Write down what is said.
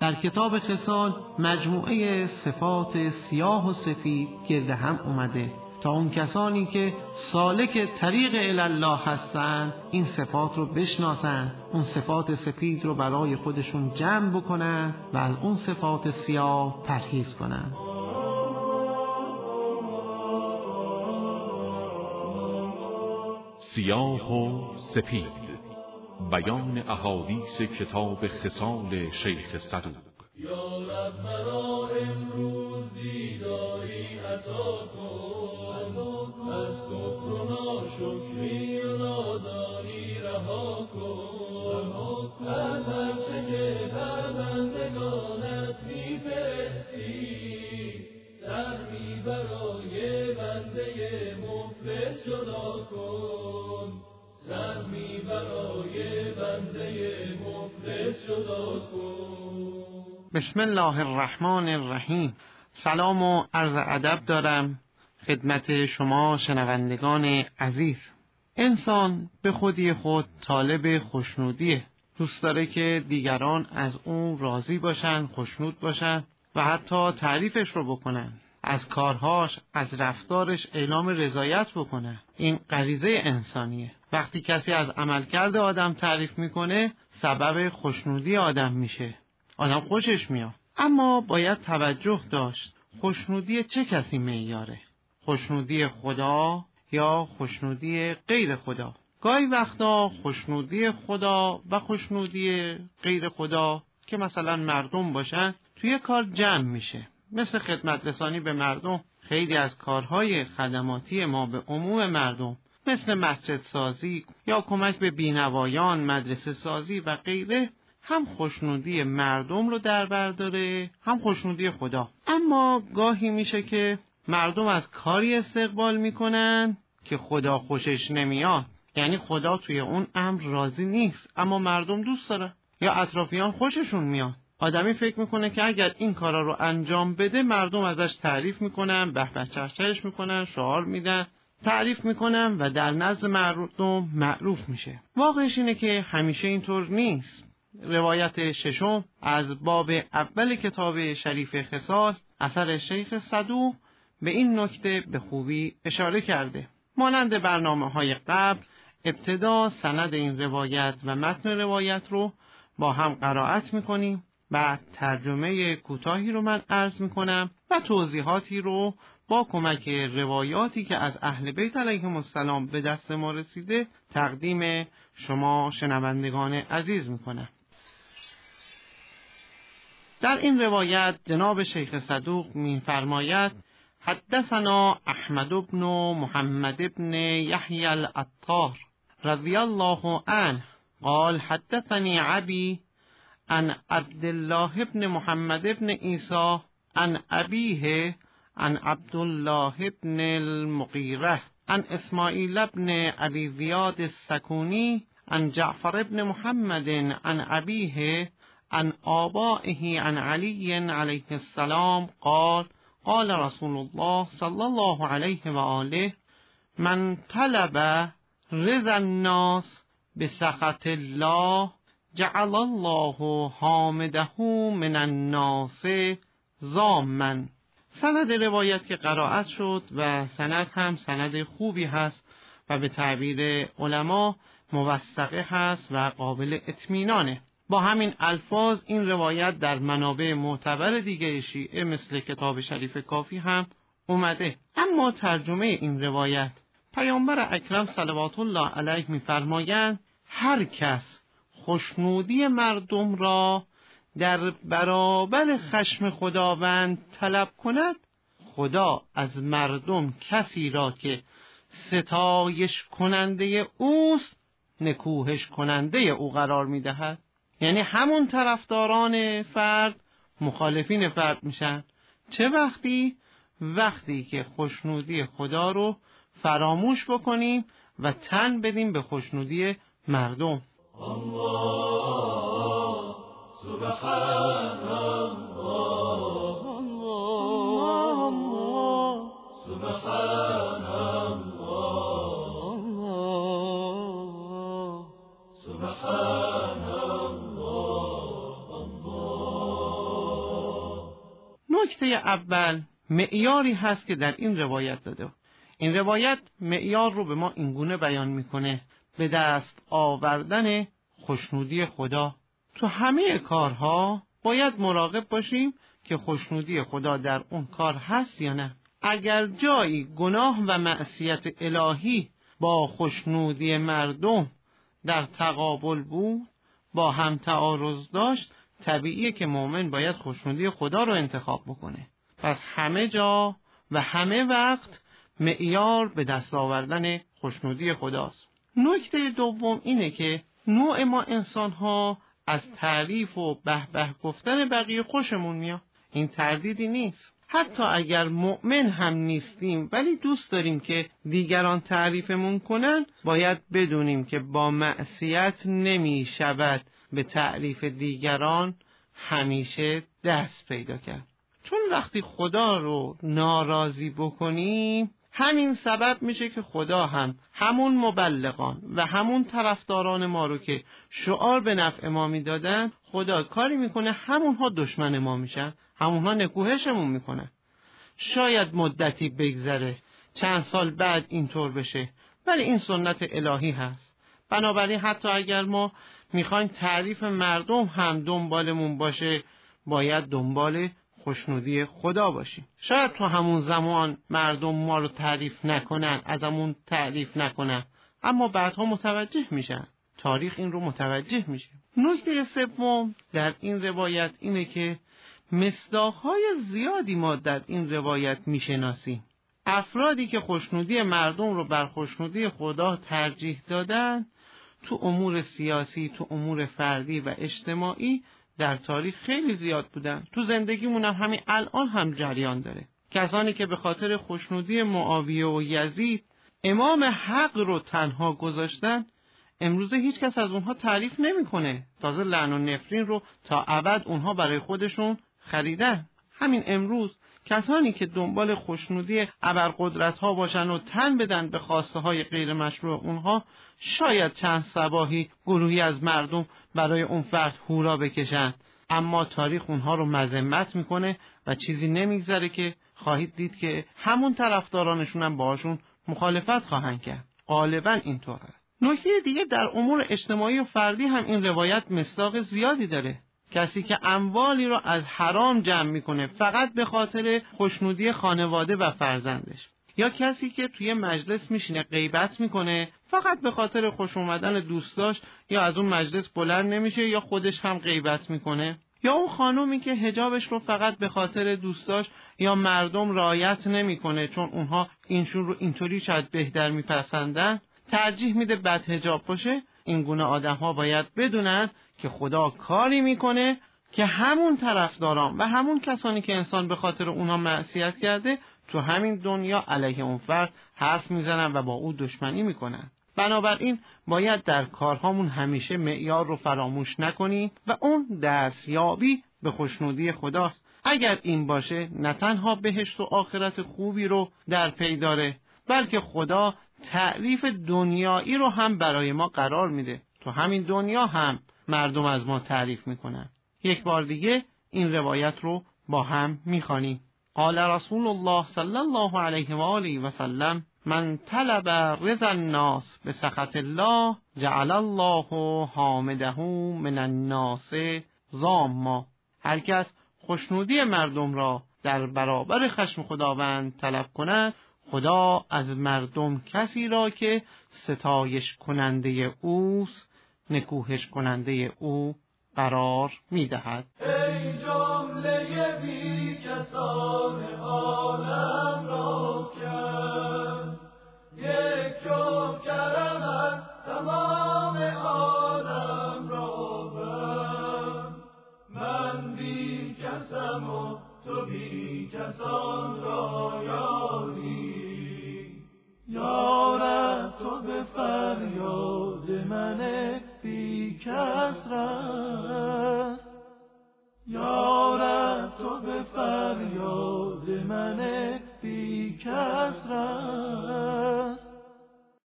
در کتاب خصال مجموعه صفات سیاه و سفید گرد هم اومده تا اون کسانی که سالک طریق الله هستن این صفات رو بشناسن، اون صفات سفید رو برای خودشون جمع بکنن و از اون صفات سیاه پرهیز کنن. سیاه و سپید، بیان احادیث کتاب خصال شیخ صدوق. یا رب مرا امروزی داری عطا کن، از کفر و ناشکری و نادانی رها کن، از هر چه که بر بندگانت میفرستی، سهمی برای بنده مفلس جدا کن، سهمی برای بنده مفلس جدا کن. بسم الله الرحمن الرحیم. سلام و عرض ادب دارم خدمت شما شنوندگان عزیز. انسان به خودی خود طالب خوشنودیه، دوست داره که دیگران از اون راضی باشن، خوشنود باشن و حتی تعریفش رو بکنن، از کارهاش، از رفتارش اعلام رضایت بکنه. این غریزه انسانیه. وقتی کسی از عملکرد آدم تعریف میکنه سبب خوشنودی آدم میشه، آدم خوشش میاد. اما باید توجه داشت خوشنودی چه کسی معیاره؟ خوشنودی خدا یا خوشنودی غیر خدا؟ گاهی وقتا خوشنودی خدا و خوشنودی غیر خدا که مثلا مردم باشن توی کار جمع میشه، مثل خدمت رسانی به مردم. خیلی از کارهای خدماتی ما به عموم مردم مثل مسجد سازی یا کمک به بینوایان، مدرسه سازی و غیره هم خوشنودی مردم رو در بر داره، هم خوشنودی خدا. اما گاهی میشه که مردم از کاری استقبال میکنن که خدا خوشش نمیاد، یعنی خدا توی اون امر راضی نیست اما مردم دوست داره یا اطرافیان خوششون میاد. آدمی فکر میکنه که اگر این کارا رو انجام بده مردم ازش تعریف میکنن، به به چهچهش میکنن، شعار میدن، تعریف میکنن و در نزد مردم معروف میشه. واقعش اینه که همیشه اینطور نیست. روایت ششم از باب اول کتاب شریف خصال اثر شیخ صدوق به این نکته به خوبی اشاره کرده. مانند برنامه‌های قبل ابتدا سند این روایت و متن روایت رو با هم قرائت میکنیم، بعد ترجمه کوتاهی رو من عرض میکنم و توضیحاتی رو با کمک روایاتی که از اهل بیت علیهم السلام به دست ما رسیده تقدیم شما شنوندگان عزیز میکنم. در این روایت جناب شیخ صدوق می‌فرماید: حدثنا احمد بن محمد بن یحیی العطار رضی الله عنه قال حدثني ابي عن عبد الله بن محمد بن عيسى عن ابيه عن عبد الله بن المغيرة عن اسماعيل بن ابي زياد السكوني عن جعفر بن محمد عن ابيه عن آبائه عن علي عليه السلام قال قال رسول الله صلى الله عليه وآله من طلب رضا الناس بسخط الله جعل الله حامده من الناس ضامن. سند روایت که قرائت شد و سند هم سند خوبی هست و به تعبیر علما موثقه هست و قابل اطمینانه. با همین الفاظ این روایت در منابع معتبر دیگه شیعه مثل کتاب شریف کافی هم اومده. اما ترجمه این روایت پیامبر اکرم صلوات الله علیه می‌فرمایند هر کس خوشنودی مردم را در برابر خشم خداوند طلب کند، خدا از مردم کسی را که ستایش کننده اوست نکوهش کننده او قرار می‌دهد. یعنی همون طرفداران فرد مخالفین فرد میشن. چه وقتی که خوشنودی خدا رو فراموش بکنیم و تن بدیم به خوشنودی مردم. الله سبحان الله الله سبحان الله سبحان الله الله نکته اول معیاری هست که در این روایت داده. این روایت معیار رو به ما اینگونه بیان میکنه: به دست آوردن خوشنودی خدا. تو همه کارها باید مراقب باشیم که خوشنودی خدا در اون کار هست یا نه. اگر جایی گناه و معصیت الهی با خوشنودی مردم در تقابل بود، با هم تعارض داشت، طبیعیه که مؤمن باید خوشنودی خدا رو انتخاب بکنه. پس همه جا و همه وقت معیار به دست آوردن خوشنودی خداست. نکته دوم اینه که نوع ما انسان‌ها از تعریف و به گفتن بقیه خوشمون میاد. این تردیدی نیست. حتی اگر مؤمن هم نیستیم ولی دوست داریم که دیگران تعریفمون کنن، باید بدونیم که با معصیت نمی شود به تعریف دیگران همیشه دست پیدا کرد. چون وقتی خدا رو ناراضی بکنیم، همین سبب میشه که خدا هم همون مبلغان و همون طرفداران ما رو که شعار به نفع ما میدادن، خدا کاری میکنه همونها دشمن ما میشن، همونها نکوهشمون میکنن. شاید مدتی بگذره، چند سال بعد اینطور بشه، ولی این سنت الهی هست. بنابراین حتی اگر ما میخوایم تعریف مردم هم دنبالمون باشه، باید دنبال خوشنودی خدا باشیم. شاید تو همون زمان مردم ما رو تعریف نکنن، ازمون تعریف نکنن، اما بعدها متوجه میشن. تاریخ این رو متوجه میشه. نکته سوم در این روایت اینه که مصداق‌های زیادی ما در این روایت میشناسیم. افرادی که خوشنودی مردم رو بر خوشنودی خدا ترجیح دادن، تو امور سیاسی، تو امور فردی و اجتماعی در تاریخ خیلی زیاد بودن. تو زندگیمون هم همین الان هم جریان داره. کسانی که به خاطر خوشنودی معاویه و یزید امام حق رو تنها گذاشتن، امروزه هیچ کس از اونها تعریف نمیکنه. تازه لعن و نفرین رو تا ابد اونها برای خودشون خریدن. همین امروز کسانی که دنبال خوشنودی ابرقدرت ها باشن و تن بدن به خواسته های غیر مشروع اونها، شاید چند صباحی گروهی از مردم برای اون فرد هورا بکشن، اما تاریخ اونها رو مذمت میکنه و چیزی نمیگذره که خواهید دید که همون طرفدارانشون هم باهاشون مخالفت خواهند کرد. غالبا اینطوره. نکته دیگه در امور اجتماعی و فردی هم این روایت مصداق زیادی داره. کسی که اموالی رو از حرام جمع میکنه فقط به خاطر خوشنودی خانواده و فرزندش، یا کسی که توی مجلس میشینه غیبت میکنه فقط به خاطر خوش اومدن دوستاش، یا از اون مجلس بلند نمیشه یا خودش هم غیبت میکنه، یا اون خانومی که حجابش رو فقط به خاطر دوستاش یا مردم رعایت نمیکنه چون اونها اینشون رو اینطوری شاید بهتر میپسندن، ترجیح میده بد حجاب باشه. این گونه آدم ها باید بدونن که خدا کاری میکنه که همون طرفداران و همون کسانی که انسان به خاطر اونها معصیت کرده تو همین دنیا علیه اون فرد حرف میزنن و با او دشمنی میکنن. بنابراین باید در کارهامون همیشه معیار رو فراموش نکنیم و اون دستیابی به خوشنودی خداست. اگر این باشه نه تنها بهشت و آخرت خوبی رو در پی داره، بلکه خدا تعریف دنیایی رو هم برای ما قرار میده. تو همین دنیا هم مردم از ما تعریف میکنن. یک بار دیگه این روایت رو با هم میخوانیم. قال رسول الله صلی الله علیه و آله و سلم: من طلب رضا الناس بسخط الله جعل الله حامده من الناس ضاما. هر کس خوشنودی مردم را در برابر خشم خداوند طلب کند، خدا از مردم کسی را که ستایش کننده اوست نکوهش کننده او قرار می‌دهد. ای جمله بی کسان عالم را کرد، یک جمع کرمت تمام عالم را بر. من بی کسم و تو بی کسان را یاری، یارب تو به فریاد من بی کس رس، یارب تو به فریاد من بی کس رس.